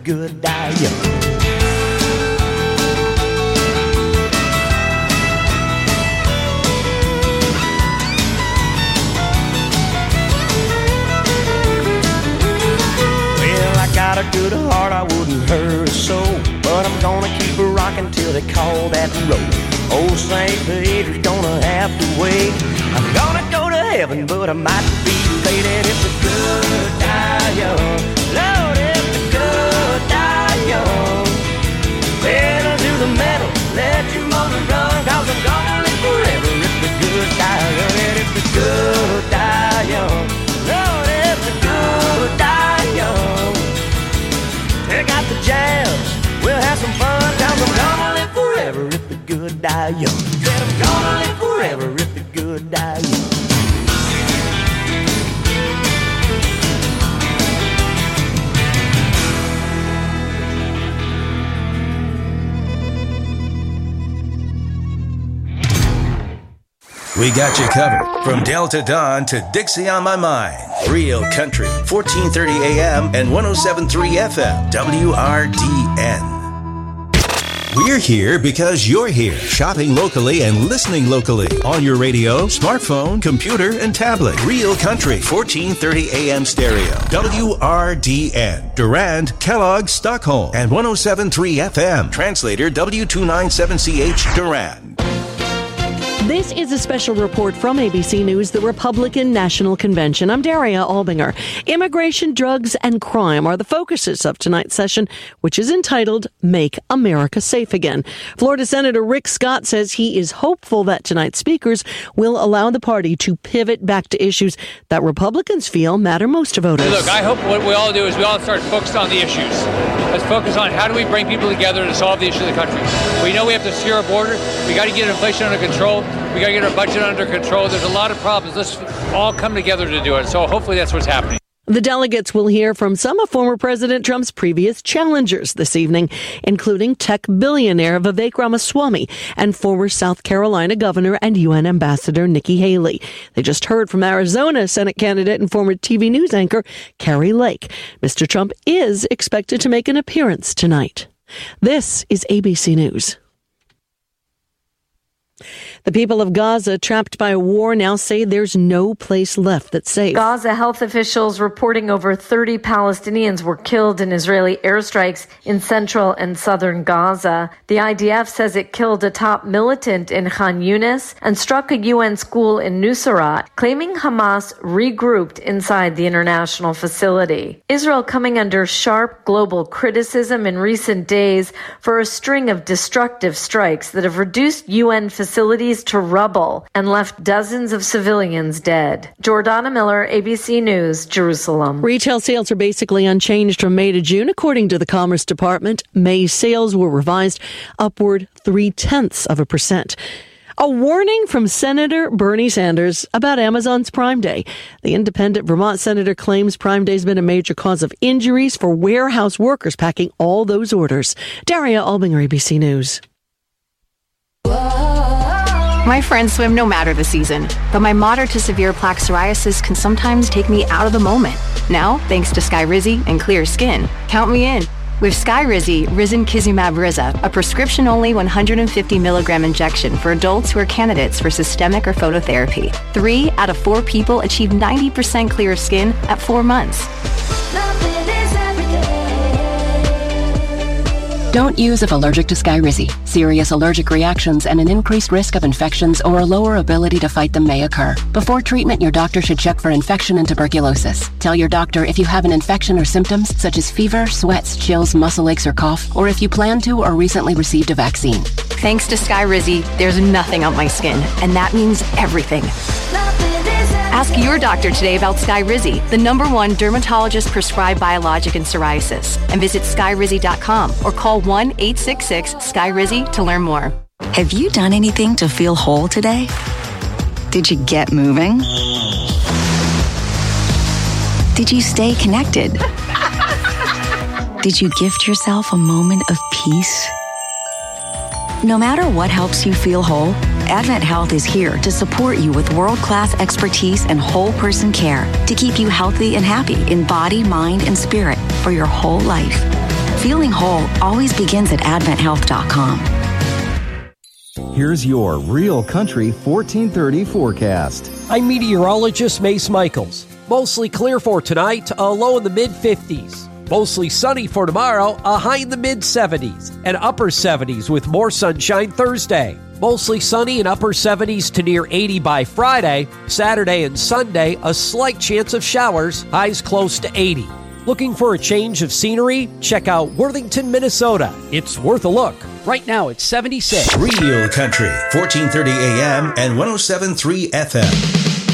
good, die young. Got a good heart, I wouldn't hurt a soul, but I'm gonna keep her rocking till they call that road. Old St. Peter's gonna have to wait. I'm gonna go to heaven, but I might be late. And if the good die young, Lord, if the good die young, pedal to the metal, let your motor run, cause I'm gonna live forever if the good die young. And if the good die young, Lord, if the good die young, check out the jazz, we'll have some fun, cause I'm gonna live forever if the good die young. Said I'm gonna live forever if the good die young. We got you covered from Delta Dawn to Dixie on My Mind. Real Country, 1430 AM and 107.3 FM, WRDN. We're here because you're here, shopping locally and listening locally on your radio, smartphone, computer, and tablet. Real Country, 1430 AM stereo, WRDN, Durand, Kellogg, Stockholm, and 107.3 FM, translator W297CH, Durand. This is a special report from ABC News, the Republican National Convention. I'm Daria Albinger. Immigration, drugs, and crime are the focuses of tonight's session, which is entitled Make America Safe Again. Florida Senator Rick Scott says he is hopeful that tonight's speakers will allow the party to pivot back to issues that Republicans feel matter most to voters. Look, I hope what we all do is we all start focused on the issues. Let's focus on how do we bring people together to solve the issues of the country. We know we have to secure our border. We got to get inflation under control. We got to get our budget under control. There's a lot of problems. Let's all come together to do it. So hopefully that's what's happening. The delegates will hear from some of former President Trump's previous challengers this evening, including tech billionaire Vivek Ramaswamy and former South Carolina Governor and UN Ambassador Nikki Haley. They just heard from Arizona Senate candidate and former TV news anchor Kari Lake. Mr. Trump is expected to make an appearance tonight. This is ABC News. The people of Gaza, trapped by a war, now say there's no place left that's safe. Gaza health officials reporting over 30 Palestinians were killed in Israeli airstrikes in central and southern Gaza. The IDF says it killed a top militant in Khan Yunis and struck a UN school in Nuseirat, claiming Hamas regrouped inside the international facility. Israel coming under sharp global criticism in recent days for a string of destructive strikes that have reduced UN facilities to rubble and left dozens of civilians dead. Jordana Miller, ABC News, Jerusalem. Retail sales are basically unchanged from May to June, according to the Commerce Department. May sales were revised upward 0.3%. A warning from Senator Bernie Sanders about Amazon's Prime Day. The independent Vermont senator claims Prime Day has been a major cause of injuries for warehouse workers packing all those orders. Daria Albinger, ABC News. My friends swim no matter the season, but my moderate to severe plaque psoriasis can sometimes take me out of the moment. Now, thanks to Skyrizi and clear skin, count me in. With Skyrizi, Risankizumab Riza, a prescription-only 150 milligram injection for adults who are candidates for systemic or phototherapy. 3 out of 4 people achieve 90% clear skin at 4 months. Don't use if allergic to Skyrizi. Serious allergic reactions and an increased risk of infections or a lower ability to fight them may occur. Before treatment, your doctor should check for infection and tuberculosis. Tell your doctor if you have an infection or symptoms such as fever, sweats, chills, muscle aches, or cough, or if you plan to or recently received a vaccine. Thanks to Skyrizi, there's nothing on my skin, and that means everything. Ask your doctor today about Skyrizi, the #1 dermatologist-prescribed biologic in psoriasis, and visit skyrizi.com or call 1-866-SKYRIZI to learn more. Have you done anything to feel whole today? Did you get moving? Did you stay connected? Did you gift yourself a moment of peace? No matter what helps you feel whole, Advent Health is here to support you with world-class expertise and whole person care to keep you healthy and happy in body, mind, and spirit for your whole life. Feeling whole always begins at AdventHealth.com. Here's your Real Country 1430 forecast. I'm meteorologist Mace Michaels. Mostly clear for tonight, a low in the mid-50s. Mostly sunny for tomorrow, a high in the mid-70s and upper 70s with more sunshine Thursday. Mostly sunny and upper 70s to near 80 by Friday. Saturday and Sunday, a slight chance of showers, highs close to 80. Looking for a change of scenery? Check out Worthington, Minnesota. It's worth a look. Right now, it's 76. Real Country, 1430 AM and 107.3 FM.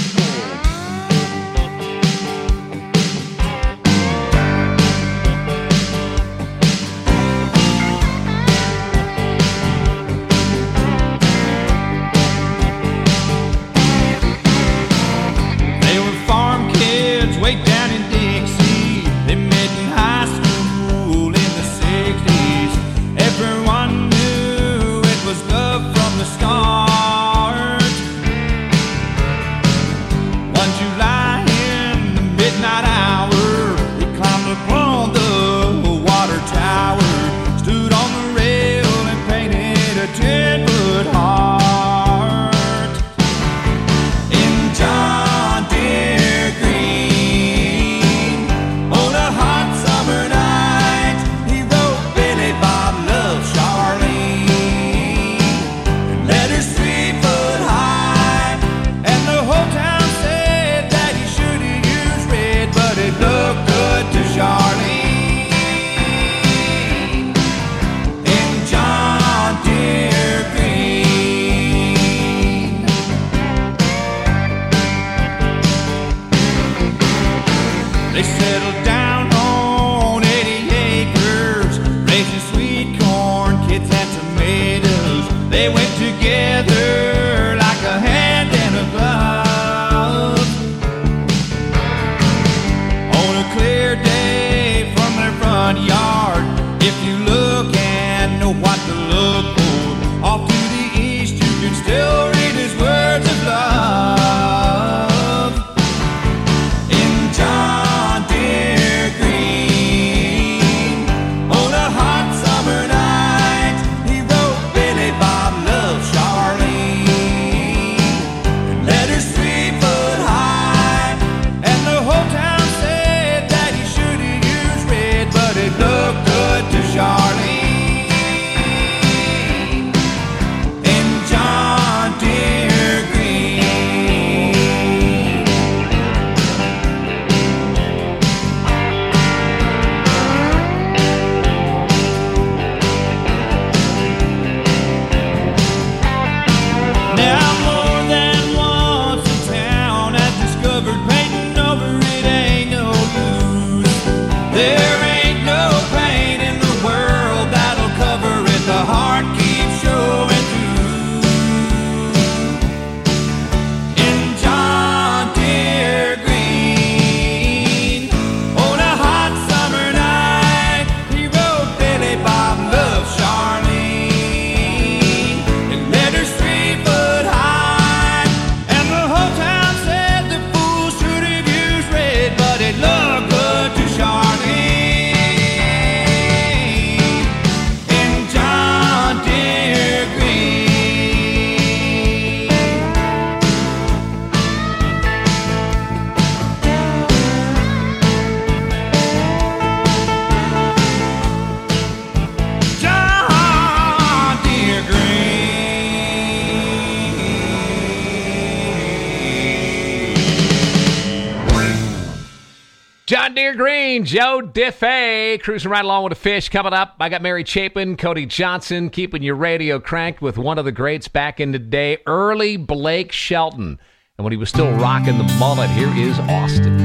John Deere Green, Joe Diffie, cruising right along with the fish. Coming up, I got Mary Chapin, Cody Johnson, keeping your radio cranked with one of the greats back in the day, early Blake Shelton. And when he was still rocking the mullet, here is Austin.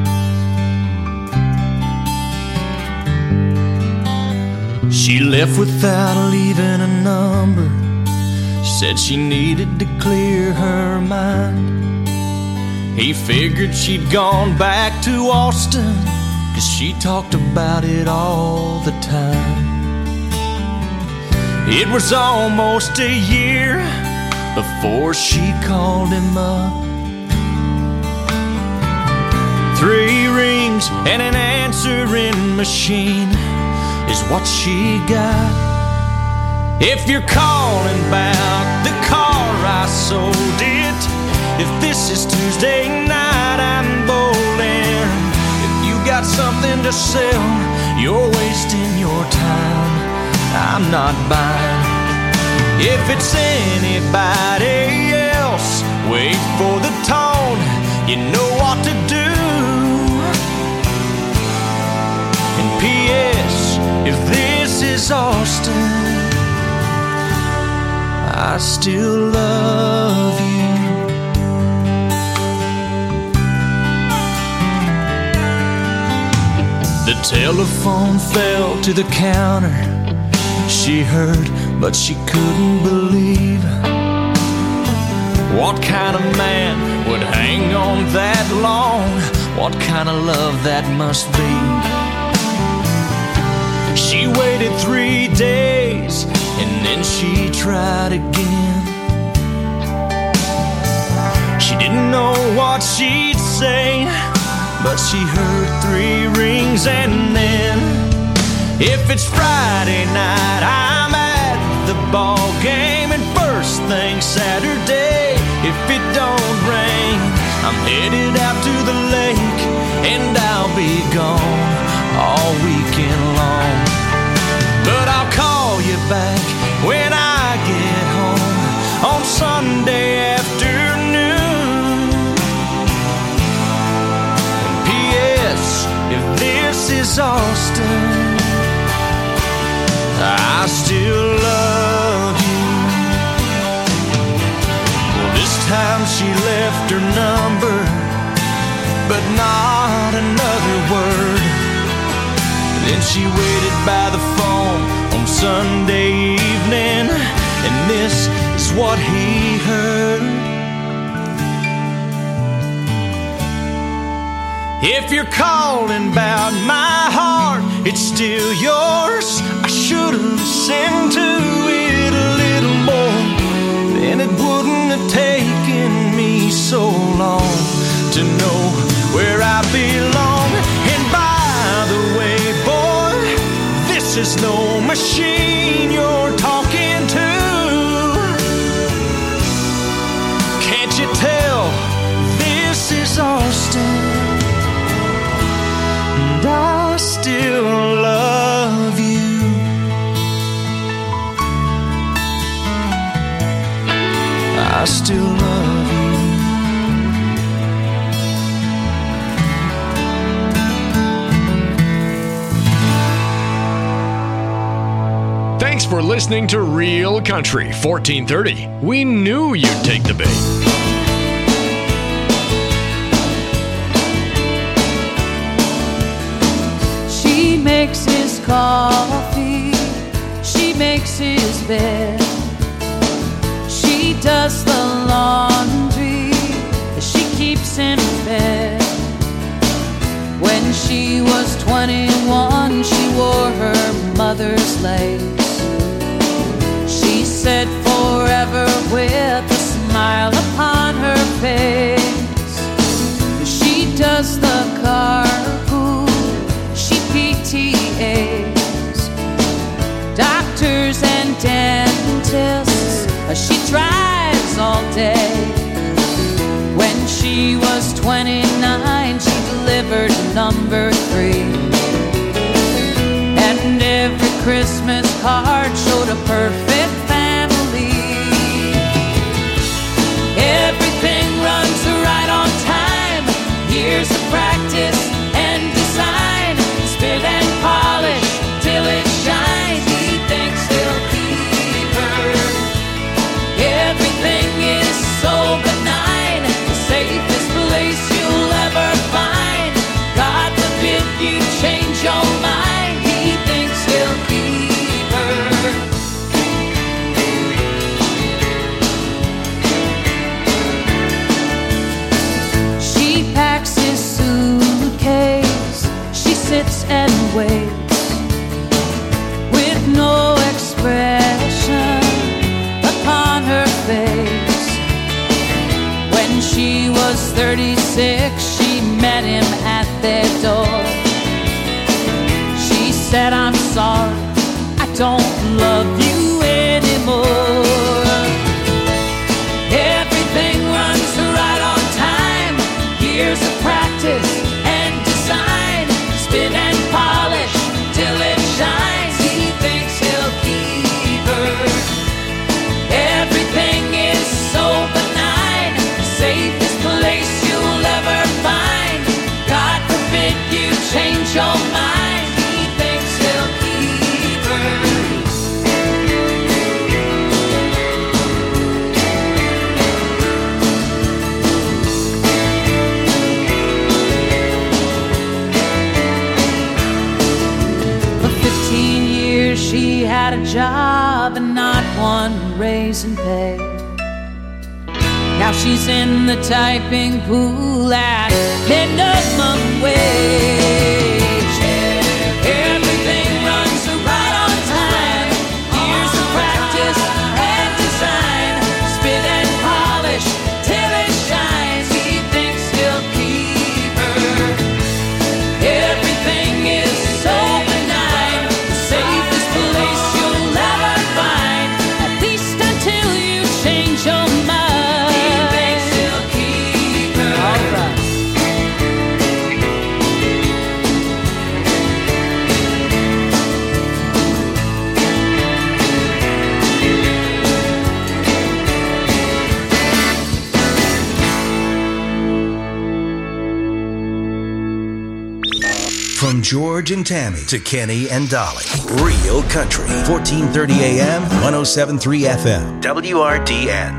She left without leaving a number. Said she needed to clear her mind. He figured she'd gone back to Austin, 'cause she talked about it all the time. It was almost a year before she called him up. 3 rings and an answering machine. is what she got. If you're calling about the car I sold it, if this is Tuesday night I'm bowling, if you got something to sell, you're wasting your time, I'm not buying. If it's anybody else, wait for the tone, you know what to do. And P.S. if this is Austin, I still love you. The telephone fell to the counter. She heard, but she couldn't believe. What kind of man would hang on that long? What kind of love that must be? She waited 3 days and then she tried again. She didn't know what she'd say, but she heard 3 rings and then, if it's Friday night, I'm at the ball game, and first thing Saturday, if it don't rain, I'm headed out to the lake, and I'll be gone all weekend long. But I'll call you back when I get home on Sunday afternoon. And P.S. if this is Austin, I still love you. Well, this time she left her number, but not another word. Then she waited by the phone on Sunday evening, and this is what he heard. If you're calling about my heart, it's still yours. I should have listened to it a little more, then it wouldn't have taken me so long to know where I belong. And by the way, boy, this is no machine you're talking to. Can't you tell this is Austin? And I still love you. I still love you. Thanks for listening to Real Country 1430. We knew you'd take the bait. She makes his coffee, she makes his bed, she does the laundry, she keeps in bed. When she was 21, she wore her mother's lace. She said forever with a smile upon her face. She does the carpool, she PTAs, doctors and dentists, she drives all day. When she was 29, she delivered number 3. And every Christmas card showed a perfect family. Everything runs right on time. Years of practice and design, spit and polish till it shines. He thinks he'll keep her. Everything is so benign, the safest place you'll ever find. God forbid you change your mind. He thinks he'll keep her. She packs his suitcase, she sits and waits with no expression upon her face. When she was 36, she met him at their door. She said, I'm sorry, had a job and not one raise in pay. Now she's in the typing pool at minimum wage. Everything runs right on time. Years of practice and design. Spit and polish till it shines. He thinks he'll keep her. Everything is so benign. The safest place you'll ever find. At least until you change your mind. He thinks he'll keep her. All right. From George and Tammy to Kenny and Dolly. Real Country. 1430 AM, 107.3 FM. WRDN.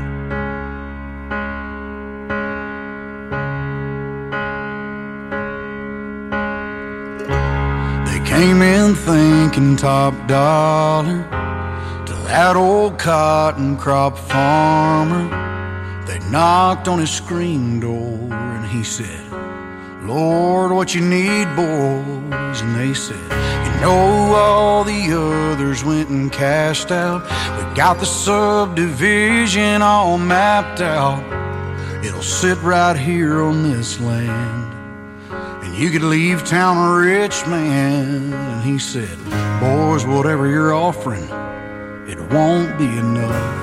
They came in thinking top dollar to that old cotton crop farmer. They knocked on his screen door and he said, Lord, what you need, boys? And they said, you know, all the others went and cashed out. We got the subdivision all mapped out. It'll sit right here on this land, and you could leave town a rich man. And he said, boys, whatever you're offering, it won't be enough.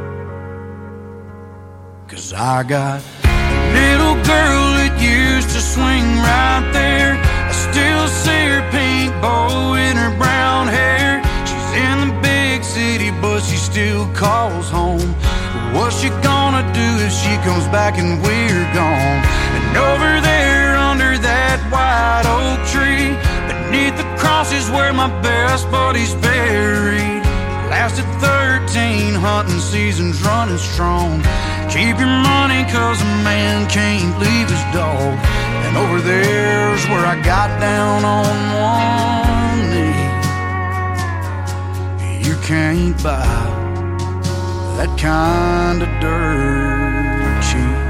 'Cause I got a little girl that used to swing right there. I still see her pink bow in her brown hair. She's in the big city, but she still calls home. What's she gonna do if she comes back and we're gone? And over there under that white oak tree, beneath the cross is where my best buddy's buried. Lasted 13 hunting seasons running strong. Keep your money 'cause a man can't leave his dog. And over there's where I got down on one knee. You can't buy that kind of dirt cheap.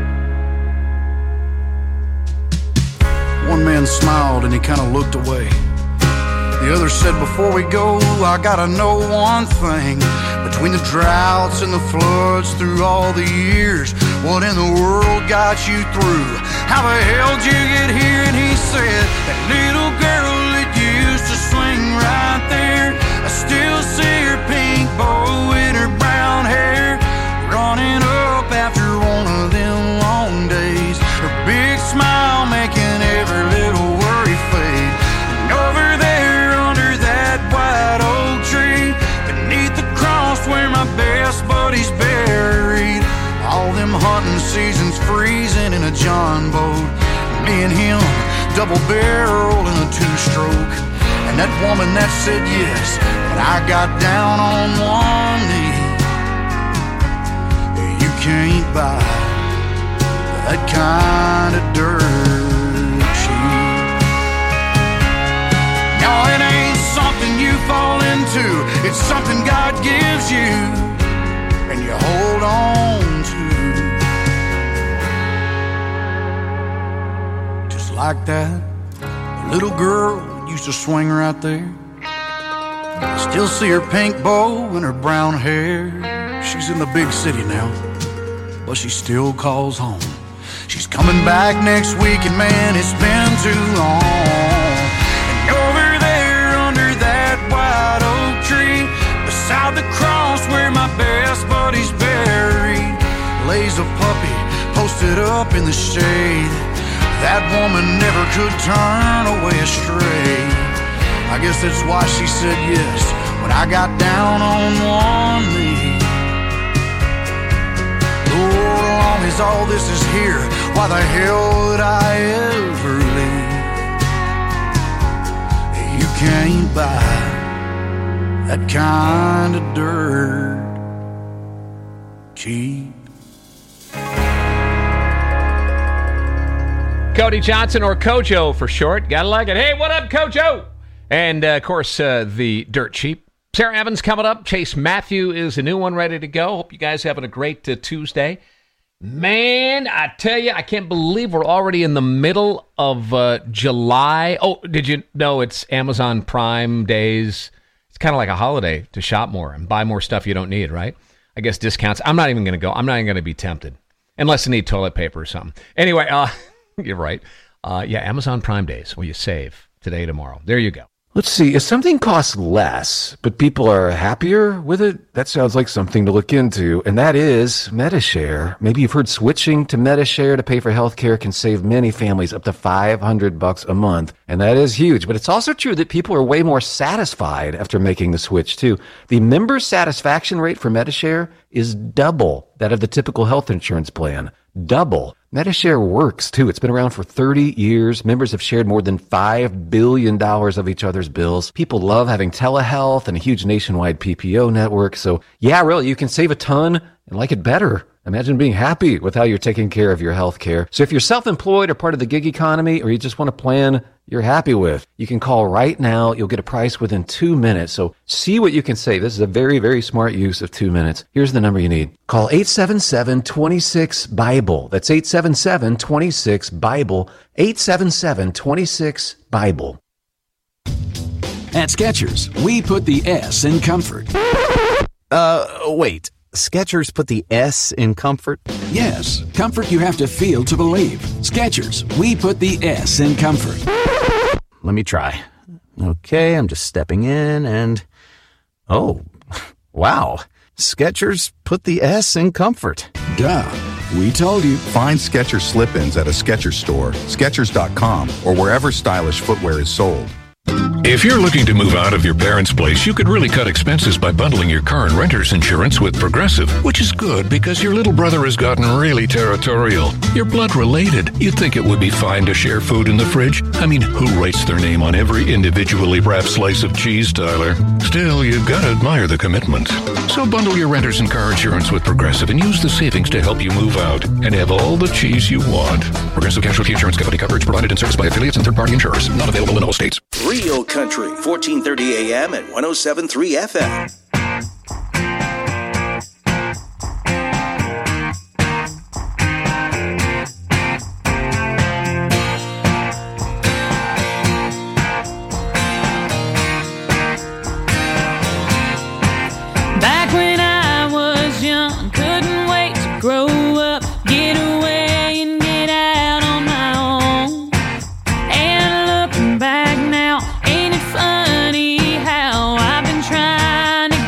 One man smiled and he kind of looked away. The other said, before we go, I gotta know one thing. Between the droughts and the floods through all the years, what in the world got you through? How the hell did you get here? And he said, that little girl that used to swing right there, I still see her pink bow in her brown hair, running up after one of them long days. Her big smile making every little worry fade. And over there under that white oak tree, beneath the cross where my best buddy's buried, all them hunting seasons freezing in a John boat. Me and him, double barrel in a two-stroke. And that woman that said yes, but I got down on one knee. You can't buy that kind of dirt cheap. No, it ain't something you fall into. It's something God gives you and you hold on to. Just like that little girl used to swing right there. I still see her pink bow and her brown hair. She's in the big city now, but she still calls home. She's coming back next week, and man, it's been too long. And over there under that white oak tree, beside the cross where my best buddy's buried, lays a puppy posted up in the shade. That woman never could turn away astray. I guess that's why she said yes when I got down on one knee. Lord, as long as all this is here, why the hell would I ever leave? You can't buy that kind of dirt cheap. Cody Johnson, or Kojo for short. Gotta like it. Hey, what up, Kojo? And, of course, the Dirt Cheap Sarah Evans coming up. Chase Matthew is a new one ready to go. Hope you guys having a great Tuesday. Man, I tell you, I can't believe we're already in the middle of July. Oh, did you know it's Amazon Prime days? It's kind of like a holiday to shop more and buy more stuff you don't need, right? I guess discounts. I'm not even going to go. I'm not even going to be tempted unless I need toilet paper or something. Anyway, you're right. Yeah, Amazon Prime days where you save today, tomorrow. There you go. Let's see, if something costs less, but people are happier with it, that sounds like something to look into, and that is Medi-Share. Maybe you've heard switching to Medi-Share to pay for healthcare can save many families up to $500 a month, and that is huge. But it's also true that people are way more satisfied after making the switch, too. The member satisfaction rate for Medi-Share is double that of the typical health insurance plan. Double. Medi-Share works, too. It's been around for 30 years. Members have shared more than $5 billion of each other's bills. People love having telehealth and a huge nationwide PPO network. So, yeah, really, you can save a ton and like it better. Imagine being happy with how you're taking care of your health care. So if you're self-employed or part of the gig economy, or you just want a plan you're happy with, you can call right now. You'll get a price within 2 minutes. So see what you can save. This is a very, very smart use of 2 minutes. Here's the number you need. Call 877-26-BIBLE. That's 877-26-BIBLE. 877-26-BIBLE. At Skechers, we put the S in comfort. Wait. Skechers put the S in comfort? Yes, comfort you have to feel to believe. Skechers, we put the S in comfort. Let me try. Okay, I'm just stepping in and... Oh, wow. Skechers put the S in comfort. Duh. We told you. Find Skechers slip-ins at a Skechers store, Skechers.com, or wherever stylish footwear is sold. If you're looking to move out of your parents' place, you could really cut expenses by bundling your car and renter's insurance with Progressive, which is good because your little brother has gotten really territorial. You're blood related. You'd think it would be fine to share food in the fridge. I mean, who writes their name on every individually wrapped slice of cheese, Tyler? Still, you've got to admire the commitment. So bundle your renter's and car insurance with Progressive and use the savings to help you move out and have all the cheese you want. Progressive Casualty Insurance Company. Coverage provided and serviced by affiliates and third-party insurers. Not available in all states. Real Country, 1430 AM and 107.3 FM. Back when I was young, couldn't wait to grow up, get away and get out on my own. And looking back now, ain't it funny how I've been trying to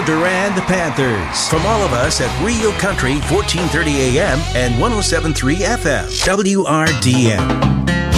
Elmo Duran the Panthers. From all of us at Real Country 1430 AM and 107.3 FM. WRDN.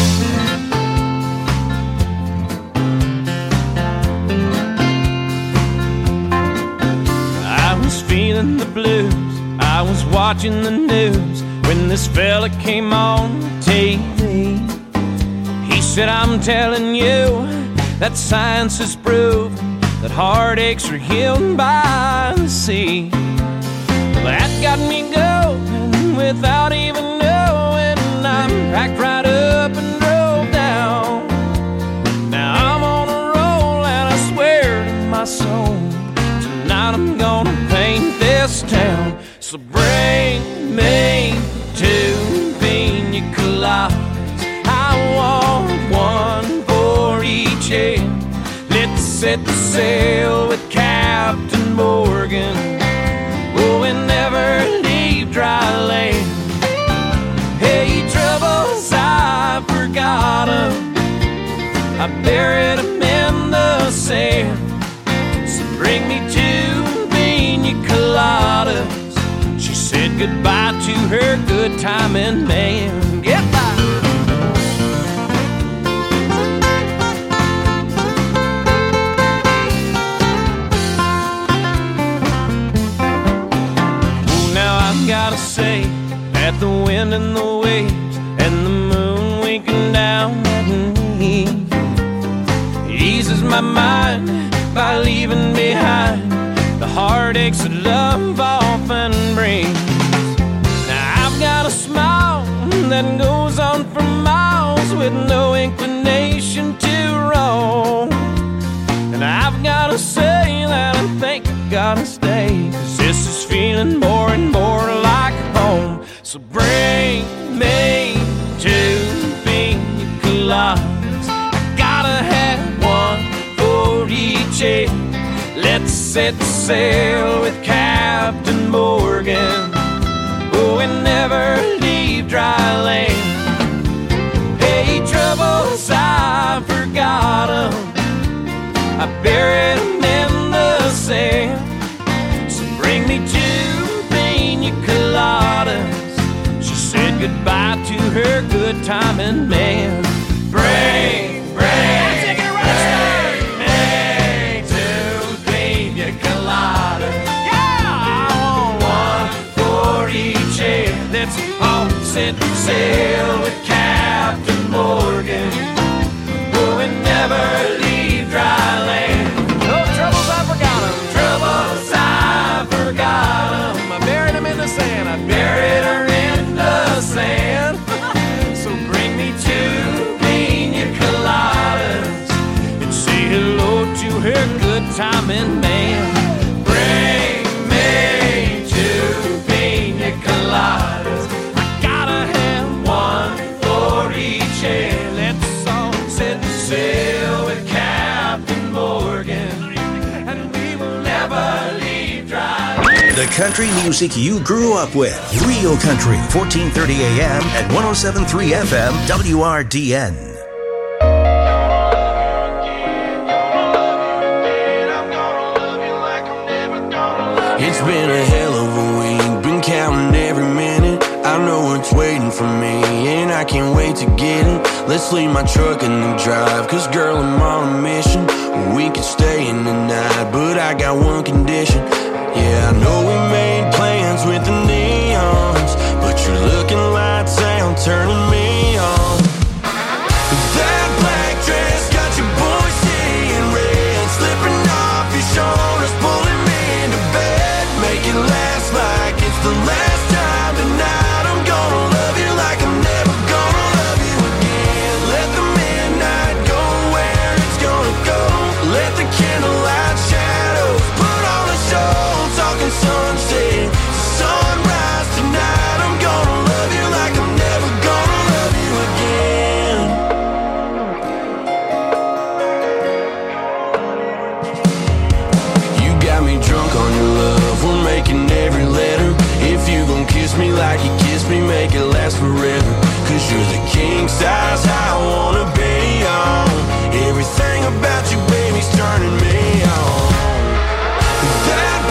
Feeling the blues, I was watching the news when this fella came on TV. He said, I'm telling you that science has proven that heartaches are healed by the sea. Well, that got me going without even knowing. I packed right up and drove down. Now I'm on a roll and I swear to my soul, tonight I'm gonna paint this town. So bring me 2 pina coladas. I want one for each head. Let's set the sail with Captain Morgan. Oh, and never leave dry land. Hey, troubles, I forgot 'em. I buried 'em in the sand. So bring me 2 pina coladas. She said goodbye to her good timing man. Goodbye. Oh, now I've gotta say that the wind and the waves and the moon winking down at me eases my mind by leaving behind the heartaches that love often brings. Now I've got a smile that goes on for miles with no inclination to roam. And I've got to say that I think I gotta stay, 'cause this is feeling more and more like home. So bring me 2 pina coladas. I gotta have one for each head. Let's set sail with Captain Morgan. Oh, and never leave dry land. Hey, troubles, I forgot 'em. I buried 'em in the sand. So bring me 2 pina coladas. She said goodbye to her good timing man. Bring. Let's all set sail with Captain Morgan. Oh, and never leave dry land. No troubles, I forgot 'em. Troubles, I forgot 'em. I buried 'em in the sand. I buried her in the sand. So bring me 2 pina coladas and say hello to her good timing man. Bring me 2 pina coladas. Let's all set sail with Captain Morgan, and we will never leave dry land. The country music you grew up with. Real Country, 1430 AM and 107.3 FM, WRDN. It's been a hell of a week, been counting every minute. I know it's waiting for me, and I can't wait to get it. Let's leave my truck in the drive, 'cause girl, I'm on a mission. We could stay in the night, but I got one condition. Yeah, I know we made plans with the neons, but you're looking lights out, turning me on. That black dress got your boy seeing red, slipping off your shoulders, pulling me into bed. Make it last like it's the last time tonight. Sunset, sunrise tonight. I'm gonna love you like I'm never gonna love you again. You got me drunk on your love. We're making every letter. If you gon' kiss me like you kissed me, make it last forever. 'Cause you're the king size I wanna be on. Everything about you, baby's turning me on. That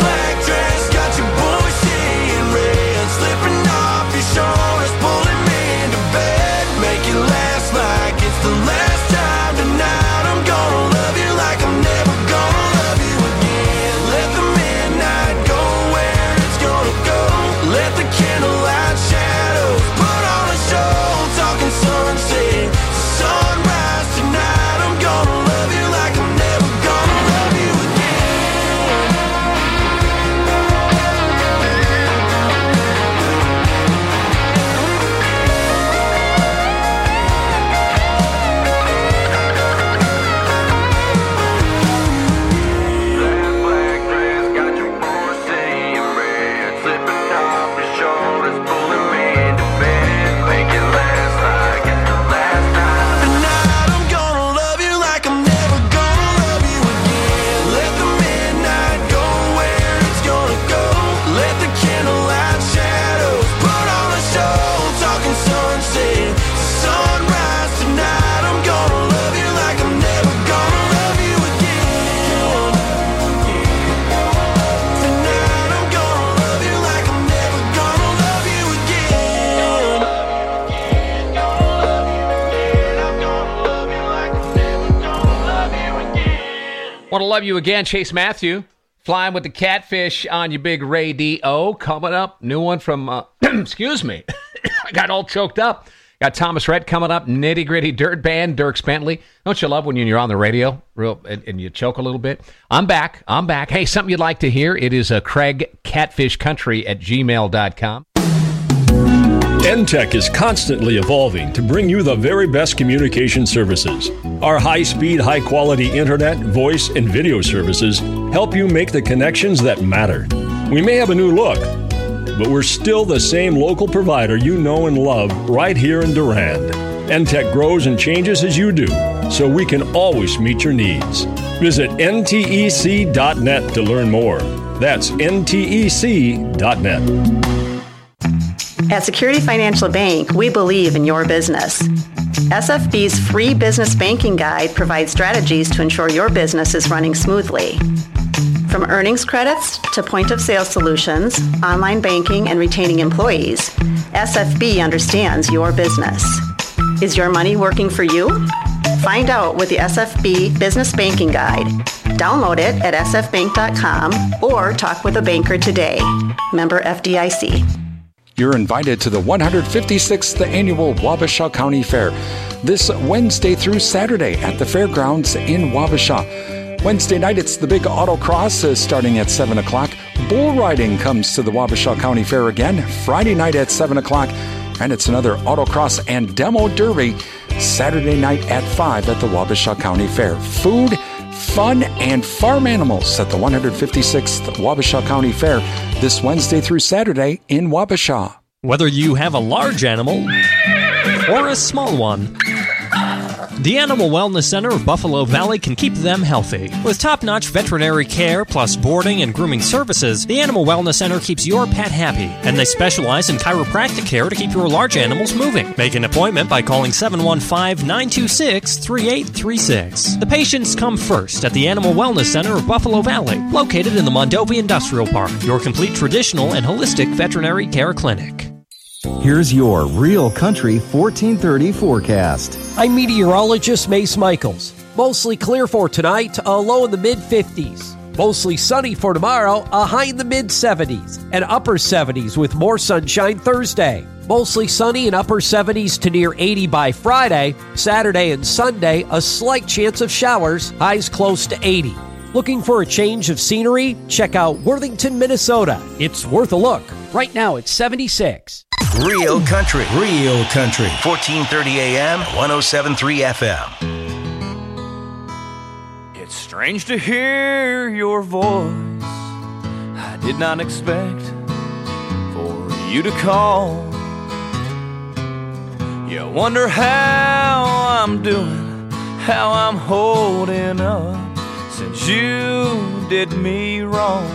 Want to love you again, Chase Matthew. Flying with the Catfish on your big radio. Coming up, new one from, excuse me, I got all choked up. Got Thomas Rhett coming up, Nitty Gritty Dirt Band, Dierks Bentley. Don't you love when you're on the radio and you choke a little bit? I'm back. Hey, something you'd like to hear? It is craigcatfishcountry@gmail.com. NTech is constantly evolving to bring you the very best communication services. Our high-speed, high-quality internet, voice, and video services help you make the connections that matter. We may have a new look, but we're still the same local provider you know and love right here in Durand. NTech grows and changes as you do, so we can always meet your needs. Visit ntec.net to learn more. That's ntec.net. At Security Financial Bank, we believe in your business. SFB's free business banking guide provides strategies to ensure your business is running smoothly. From earnings credits to point-of-sale solutions, online banking, and retaining employees, SFB understands your business. Is your money working for you? Find out with the SFB Business Banking Guide. Download it at sfbank.com or talk with a banker today. Member FDIC. You're invited to the 156th Annual Wabasha County Fair this Wednesday through Saturday at the fairgrounds in Wabasha. Wednesday night, it's the big autocross starting at 7 o'clock. Bull riding comes to the Wabasha County Fair again Friday night at 7 o'clock. And it's another autocross and demo derby Saturday night at 5 at the Wabasha County Fair. Food, fun, and farm animals at the 156th Wabasha County Fair this Wednesday through Saturday in Wabasha. Whether you have a large animal or a small one, the Animal Wellness Center of Buffalo Valley can keep them healthy. With top-notch veterinary care plus boarding and grooming services, the Animal Wellness Center keeps your pet happy, and they specialize in chiropractic care to keep your large animals moving. Make an appointment by calling 715-926-3836. The patients come first at the Animal Wellness Center of Buffalo Valley, located in the Mondovi Industrial Park, your complete traditional and holistic veterinary care clinic. Here's your Real Country 1430 forecast. I'm meteorologist Mace Michaels. Mostly clear for tonight, a low in the mid-50s. Mostly sunny for tomorrow, a high in the mid-70s and upper 70s with more sunshine Thursday. Mostly sunny and upper 70s to near 80 by Friday. Saturday and Sunday, a slight chance of showers, highs close to 80. Looking for a change of scenery? Check out Worthington, Minnesota. It's worth a look. Right now, it's 76. Real Country. 1430 AM, 107.3 FM. It's strange to hear your voice. I did not expect for you to call. You wonder how I'm doing, how I'm holding up since you did me wrong.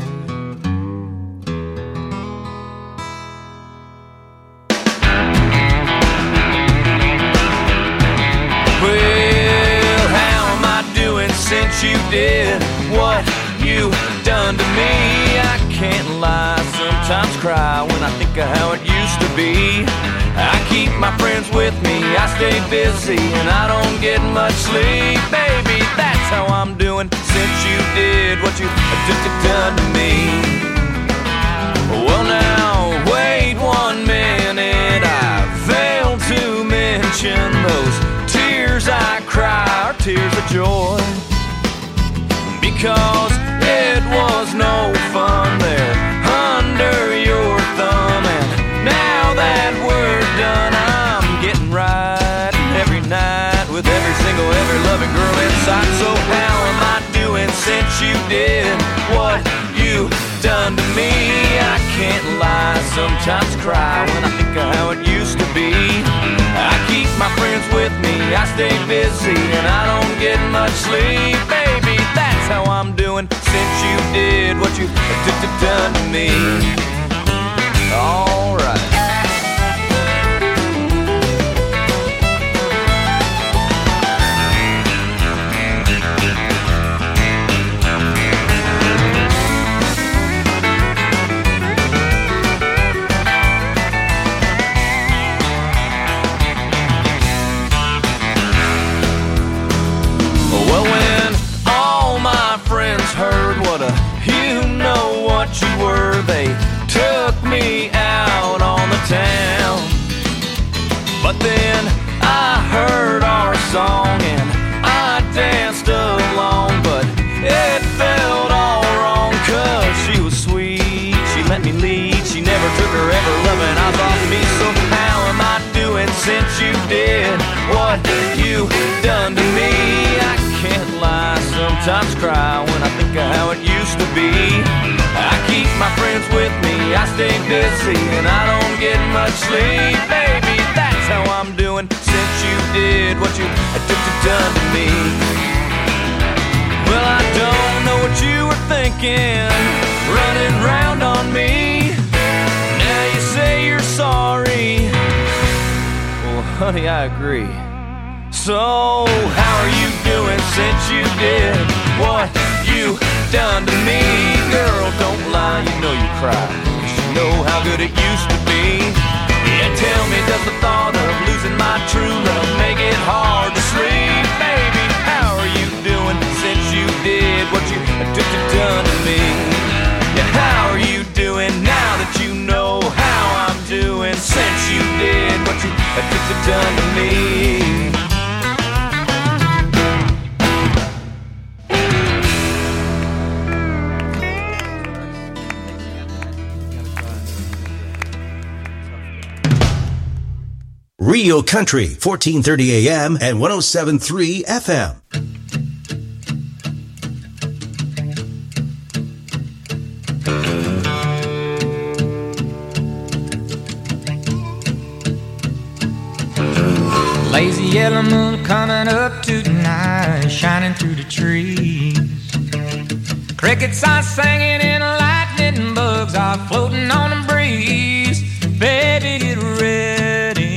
Well, how am I doing since you did what you done to me? I can't lie, sometimes cry when I think of how it used to be. I keep my friends with me, I stay busy, and I don't get much sleep. Baby, that's how I'm doing since you did what you done to me. Well now, wait 1 minute, I failed to mention those tears I cry are tears of joy, because it was no fun there under your thumb. And now that we're done, I'm getting right every night with every loving girl in sight. So how am I doing since you did what you done to me? I can't lie, sometimes cry when I think of how it used to be. I keep my friends with me, I stay busy, and I don't get much sleep. Baby, that's how I'm doing since you did what you done to me. All right. Well, when all my But then I heard our song and I danced along, but it felt all wrong, 'cause she was sweet, she let me lead, she never took her ever loving. I thought me, so how am I doing since you did what you done to me? I can't lie, sometimes cry when I think of how it used to be. I keep my friends with me, I stay busy, and I don't get much sleep. Baby, that's how I'm doing since you did what you done to me. Well, I don't know what you were thinking, running round on me. Now you say you're sorry. Well, honey, I agree. So, how are you doing since you did what you done to me? Girl, don't lie, you know you cry, 'cause you know how good it used to be. Yeah, tell me, does the thought of losing my true love make it hard to sleep? Baby, how are you doing since you did what you done to me? Yeah, how are you doing now that you know how I'm doing since you did what you done to me? Real Country, 1430 AM and 107.3 FM. Lazy yellow moon coming up tonight, shining through the trees. Crickets are singing and lightning bugs are floating on the breeze. Baby, get ready.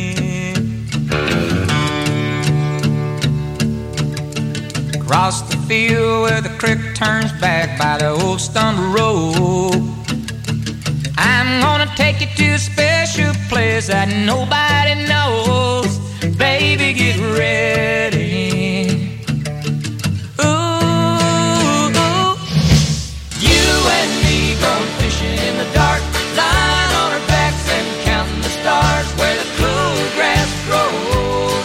Across the field where the creek turns back by the old stone road, I'm gonna take you to a special place that nobody knows. Baby, get ready. Ooh, you and me going fishing in the dark, lying on our backs and counting the stars where the cool grass grows.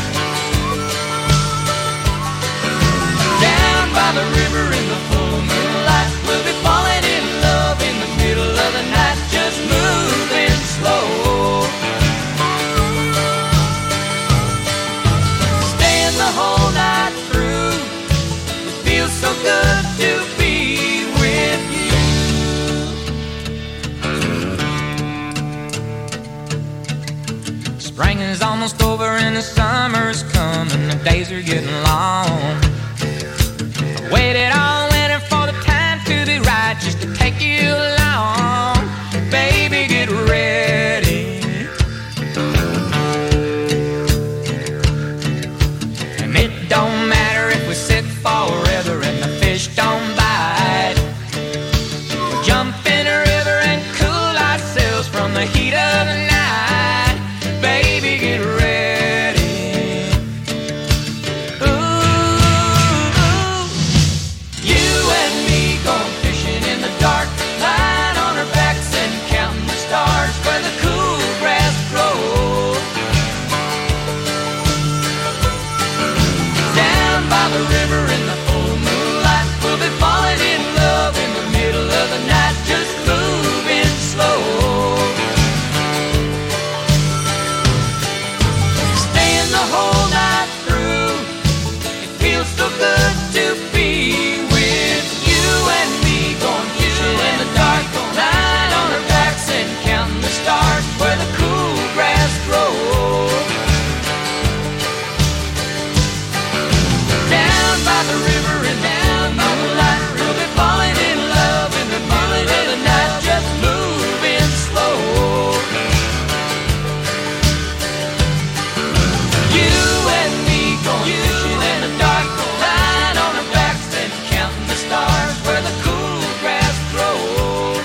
Down by the river in the full moonlight, we'll be falling in love in the middle of the night, just moving slow. Staying the whole night through, it feels so good to be with you. Spring is almost over and the summer's coming, the days are getting long. I waited all winter for the time to be right, just to take you along. Baby, get ready. And it don't matter if we sit forever and the fish don't bite. We'll jump in a river and cool ourselves from the heat of the night. Baby, get ready. Ooh, you and me going fishing in the dark, lying on our backs and counting the stars where the cool grass grows. Down by the river in the full moonlight, we'll be falling in love in the middle of the night, just moving slow. Staying the whole night through, it feels so good to be with you and me going fishing in the dark, lying on our backs and counting the stars where the cool grass grows. Down by the river and down by the light, we'll be falling in love in the middle of the night, just moving slow. You and me going fishing in the dark, lying on our backs and counting the stars where the cool grass grows.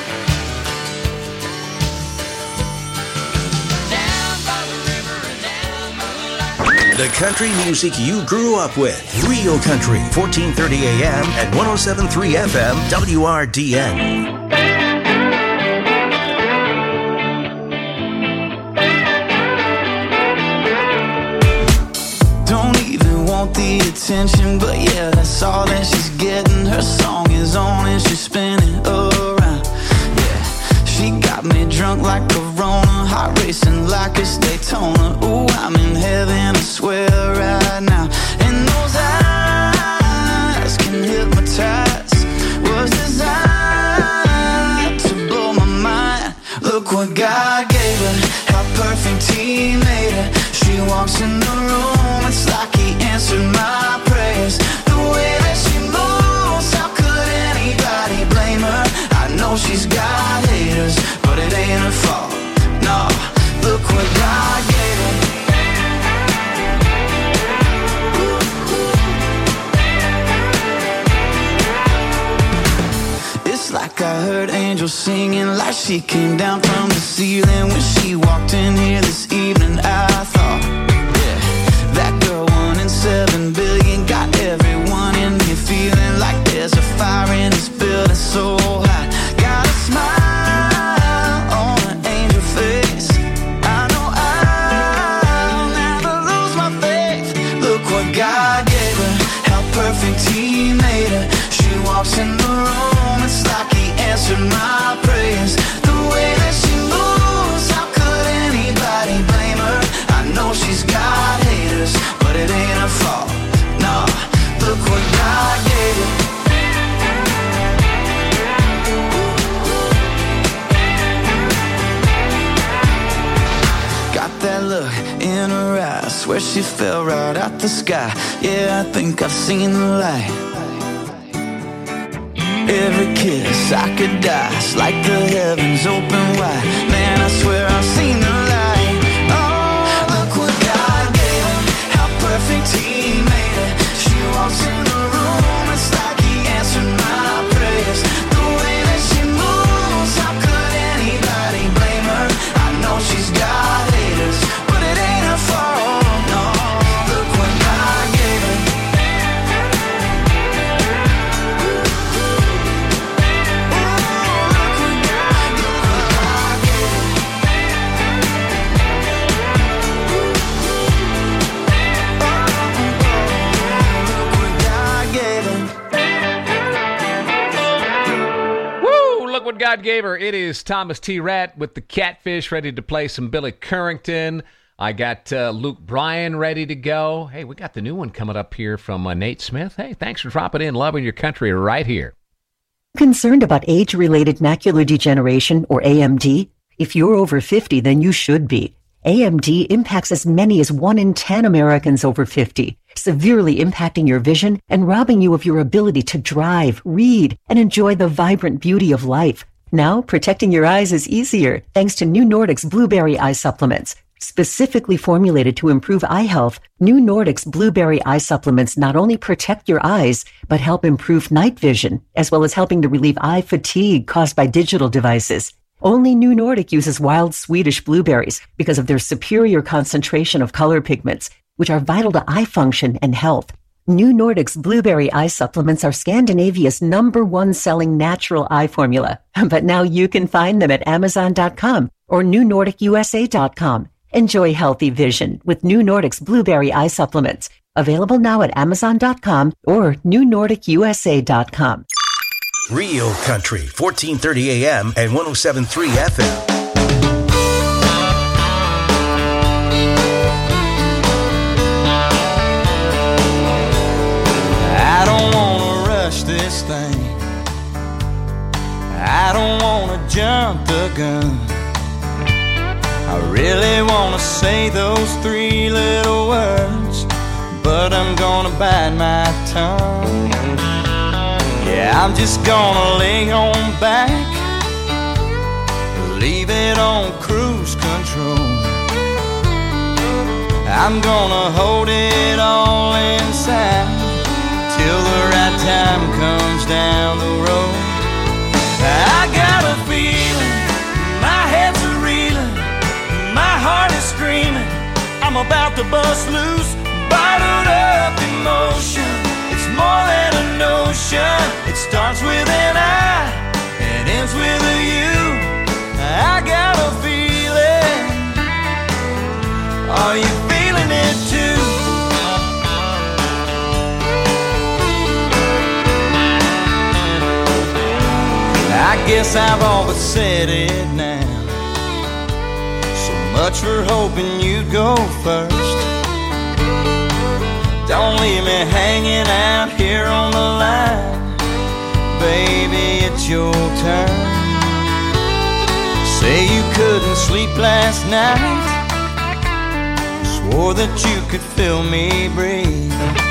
Down by the river and down by the light. The country music you grew up with. Real Country, 1430 AM and 107.3 FM, WRDN. the attention, but yeah, that's all that she's getting. Her song is on and she's spinning around. Yeah, she got me drunk like a Rona, heart racing like it's Daytona. Ooh, I'm in heaven, I swear right now. And those eyes can hypnotize, was designed to blow my mind. Look what God gave her, how perfect He made her. She walks in the room, it's like He answered my prayers. The way that she moves, how could anybody blame her? I know she's got haters, but it ain't her fault. No, look what God gave her. It's like I heard angels singing, like she came down from the ceiling when she walked in here this evening. I thought, yeah, that girl 1 in 7 billion got everyone in here feeling like there's a fire in this building so hot. Got a smile on an angel face. I know I'll never lose my faith. Look what God gave her, how perfect He made her. She walks in the room, it's like He answered my prayers. The way that she moves, how could anybody blame her? I know she's got haters, but it ain't her fault. No, look what God gave her. Got that look in her eyes, swear she fell right out the sky. Yeah, I think I've seen the light. Every kiss I could die, it's like the heavens open wide. Man, I swear I've seen the light. Oh, look what God gave her, how perfect He made her. She walks in the room, it's like He answered my prayers. The way that she moves, how could anybody blame her? I know she's got haters, but it ain't her fault. No, look what God gave her. Look what God gave her. It is Thomas T. Rat with the Catfish ready to play some Billy Currington. I got Luke Bryan ready to go. Hey, we got the new one coming up here from Nate Smith. Hey, thanks for dropping in. Loving your country right here. Concerned about age-related macular degeneration, or AMD? If you're over 50, then you should be. AMD impacts as many as 1 in 10 Americans over 50, severely impacting your vision and robbing you of your ability to drive, read, and enjoy the vibrant beauty of life. Now, protecting your eyes is easier thanks to New Nordic's Blueberry Eye Supplements. Specifically formulated to improve eye health, New Nordic's Blueberry Eye Supplements not only protect your eyes, but help improve night vision, as well as helping to relieve eye fatigue caused by digital devices. Only New Nordic uses wild Swedish blueberries because of their superior concentration of color pigments, which are vital to eye function and health. New Nordic's Blueberry Eye Supplements are Scandinavia's #1 selling natural eye formula. But now you can find them at Amazon.com or NewNordicUSA.com. Enjoy healthy vision with New Nordic's Blueberry Eye Supplements. Available now at Amazon.com or NewNordicUSA.com. Real Country, 1430 AM and 107.3 FM. I don't wanna rush this thing. I don't wanna jump the gun. I really wanna say those 3 little words, but I'm gonna bite my tongue. Yeah, I'm just gonna lay on back, leave it on cruise control. I'm gonna hold it all inside till the right time comes down the road. I got a feeling, my head's a reeling, my heart is screaming, I'm about to bust loose, bottled up emotion. It's more than a notion. It starts with an I and ends with a you. I got a feeling. Are you feeling it too? guess I've all but said it now. So much for hoping you'd go first. Don't leave me hanging out here on the line. Baby, it's your turn. Say you couldn't sleep last night. Swore that you could feel me breathe.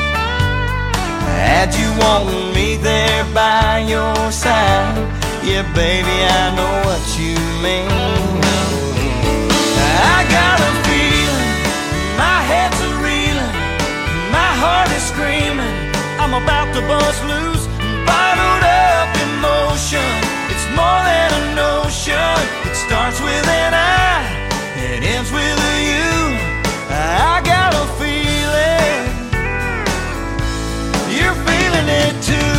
Had you wanting me there by your side. Yeah, baby, I know what you mean. I got a feeling, my head's a reeling, my heart is screaming, I'm about to bust loose. Bottled up emotion, it's more than a notion. It starts with an I, it ends with a you. I got a feeling, you're feeling it too.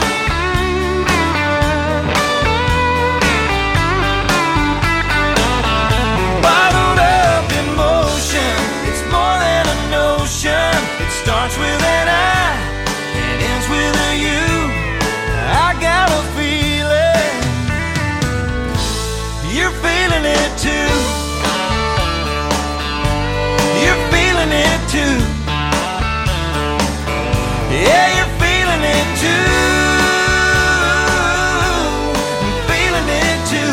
Bottled up emotion, it's more than a notion. It starts with an I, it ends with a you. I got a feeling, you're feeling it too. You're feeling it too. Yeah, you're feeling it too. I'm feeling it too.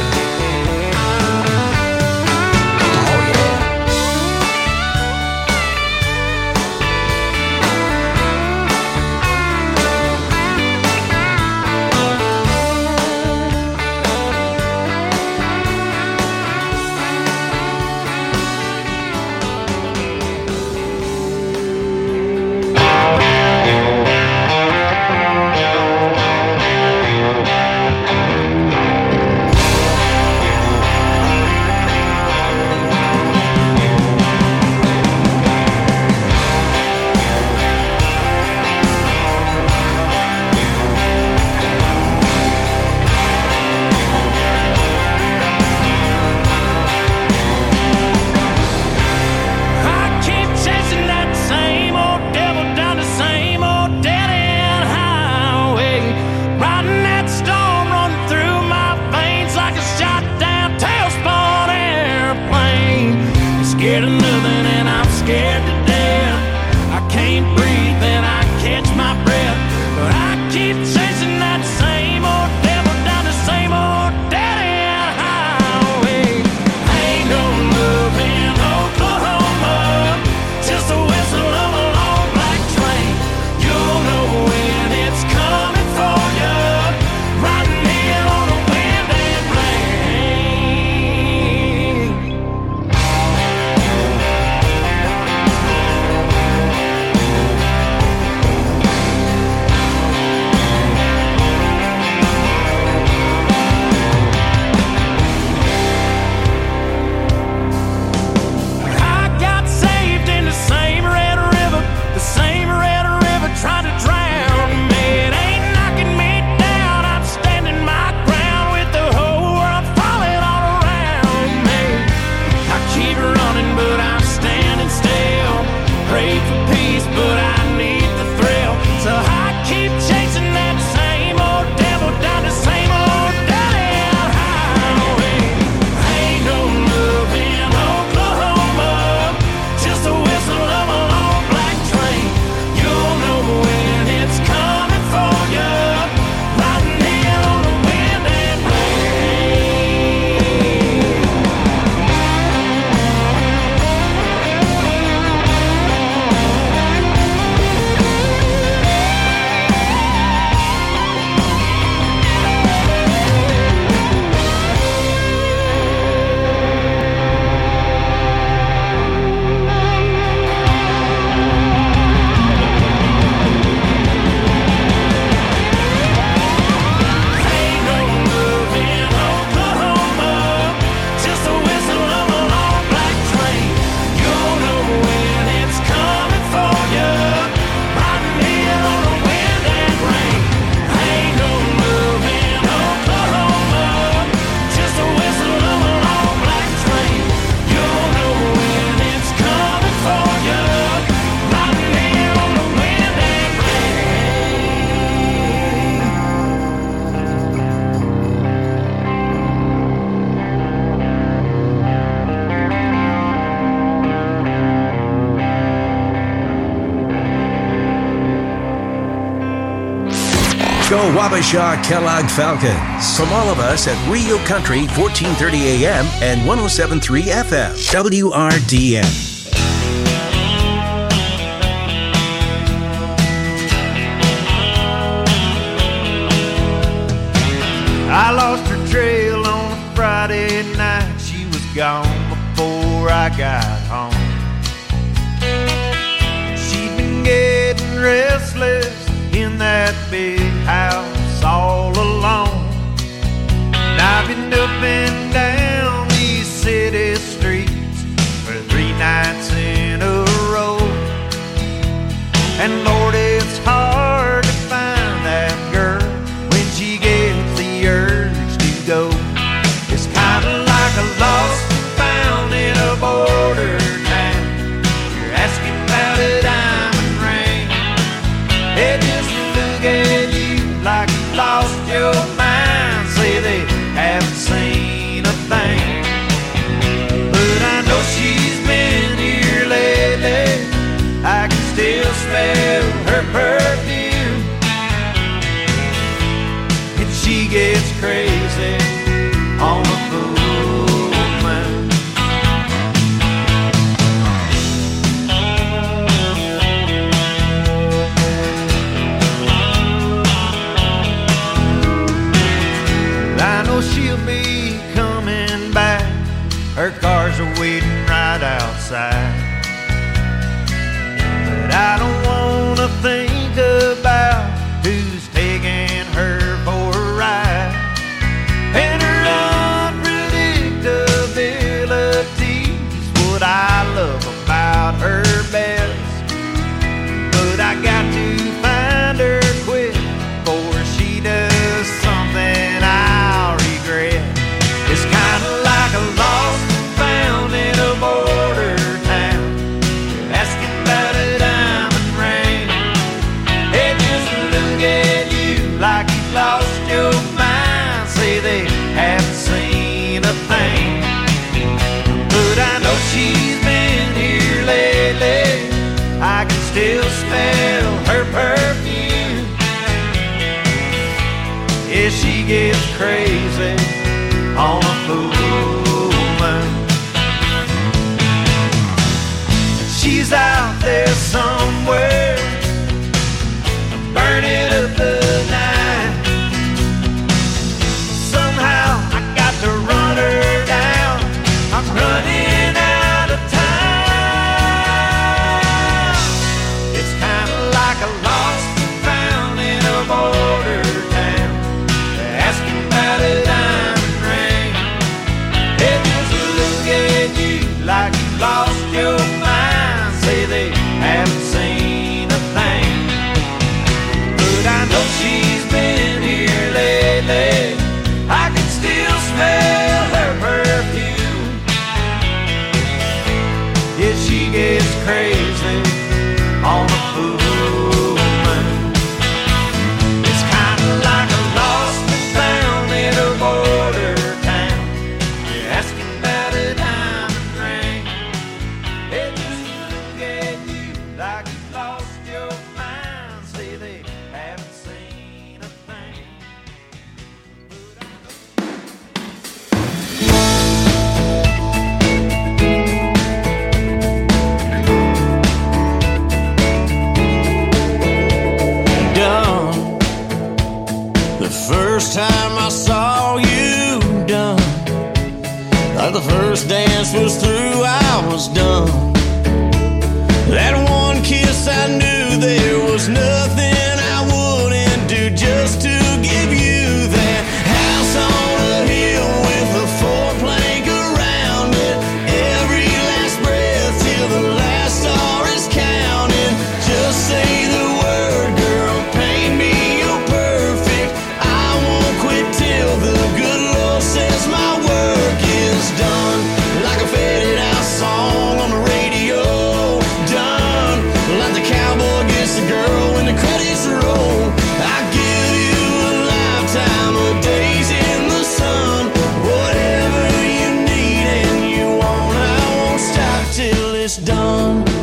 Oh yeah. Scared of nothing and I'm scared to death. I can't breathe and I catch my breath, but I keep chasing that same old devil down the same old dead-end highway. Ain't no love in Oklahoma, just the whistle of a long black train. You'll know when it's coming for you, riding in on a wind and rain. Go Wabasha Kellogg Falcons. From all of us at Rio Country, 1430 AM and 107.3 FM. WRDN. I lost her trail on a Friday night. She was gone before I got home. She'd been getting restless in that big house all alone. And I've been up and down these city streets for 3 nights in a row. And Lord, it's hard to find that girl when she gets the urge to go. It's kind of like a lost and found in a border town. You're asking about a diamond ring. They just look at you like you lost your mind. Say they haven't seen a thing. But I know she's been here lately. I can still smell her perfume. And she gets crazy on a full moon. I know she'll be coming back. Her cars are waiting right outside. But I don't wanna think about who's taking her for a ride. And her unpredictability's what I love about her best. But I got to find her quick before she does something I'll regret. It's kinda like a lost and found in a border town. You're asking about a diamond ring. They just look at you like you've lost your mind. Say they haven't seen a thing. But I know she's been here lately. I can still smell her perfume. Yeah, she gets crazy on a full moon. She's out there somewhere, burning up the night. Somehow I got to run her down. I'm running out of time. It's kind of like a lost and found in a border town. They're asking about a diamond ring. They just look at you like you lost your mind. Say they haven't seen a thing. But I know she's been here lately. I can still smell her perfume. Yeah, she gets crazy on a full moon. It's kinda like a lost and found in a border town. You're asking about a diamond ring. They just look at you like you lost your mind. Say they haven't seen a thing. Done. The first time I saw you done, like the first dance was through, I was done. That one kiss, I knew there was nothing I wouldn't do just to give you that house on a hill with a 4-plank around it. Every last breath till the last star is counted. Just say the word, girl, paint me, you're perfect. I won't quit till the good Lord says my work is done. Like a faded out song on the radio. Done. Like the cowboy gets the girl when the credits roll. I give you a lifetime of days in the sun. Whatever you need and you want, I won't stop till it's done.